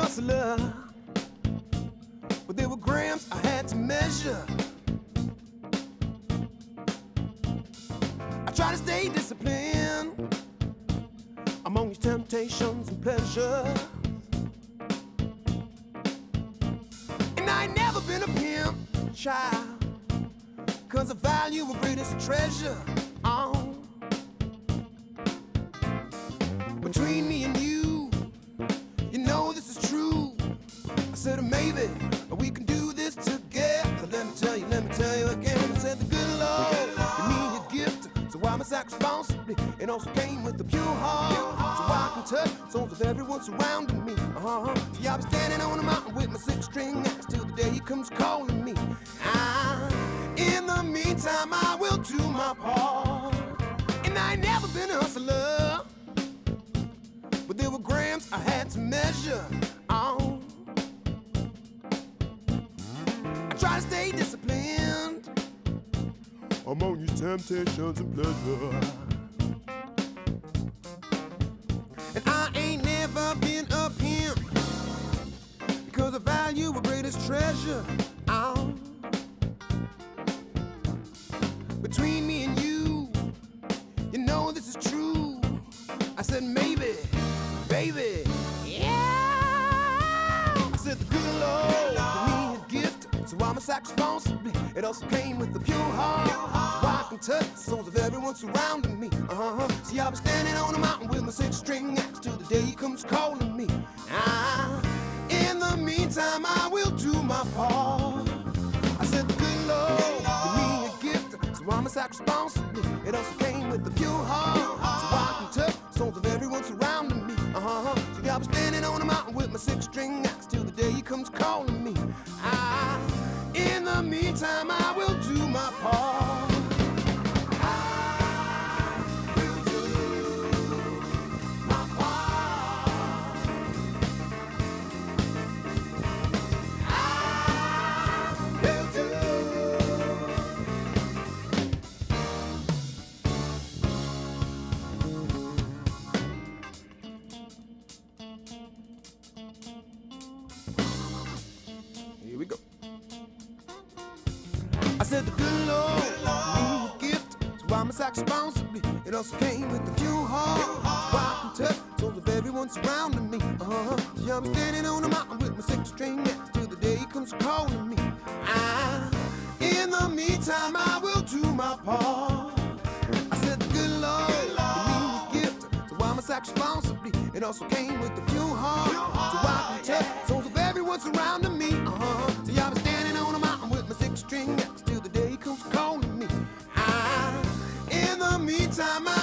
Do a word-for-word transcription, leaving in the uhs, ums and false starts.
hustler, but there were grams I had to measure. I try to stay disciplined among these temptations and pleasures. And I ain't never been a pimp, child, 'cause the value of greatest treasure. Oh. Between me and you, you know this is true. I said maybe we can do this together. Let me tell you, let me tell you again. I said the good Lord gave me a gift, so why must I act responsibly? It also came with a pure heart, so I can touch souls of everyone surrounding me. Uh-huh. See, I'll be standing on a mountain with my six-string axe till the day he comes calling me. Ah, in the meantime, I will do my part. And I ain't never been a hustler, but there were grams I had to measure. Oh. I try to stay disciplined among these temptations and pleasure. And I ain't never been a pimp, because I value the greatest treasure. Oh. Between me and you, you know this is true. I said maybe, baby, yeah. I said the good Lord gave me a gift, so I must act responsibly. It also came with a pure heart, so I can touch the souls of everyone surrounding me. Uh-huh. See, I'll be standing on a mountain with my six-string axe till the day he comes calling me. Ah, in the meantime, I will do my part. I said the good Lord gave me a gift, so I must act responsibly. It also came with a pure heart, so I can touch souls of everyone surrounding me. Uh-huh. See, I'll be standing on a mountain with my six-string axe till the day he comes calling me. Ah, in the meantime, I will do my part. I will do my part. I will do. Here we go. I said the good Lord gave me a gift, so I must act responsibly. It also came with a pure heart, so I can touch souls of everyone surrounding me. Uh-huh. See, I'm standing on a mountain with my six-string axe till the day he comes calling me. Ah, in the meantime, I will do my part. I said the good Lord gave me a gift, so I must act responsibly. It also came with a pure heart, so I can touch souls of everyone surrounding me. Uh-huh. See, I'm standing on a mountain with my six-string axe till the day he comes calling me. Ah, in the meantime, I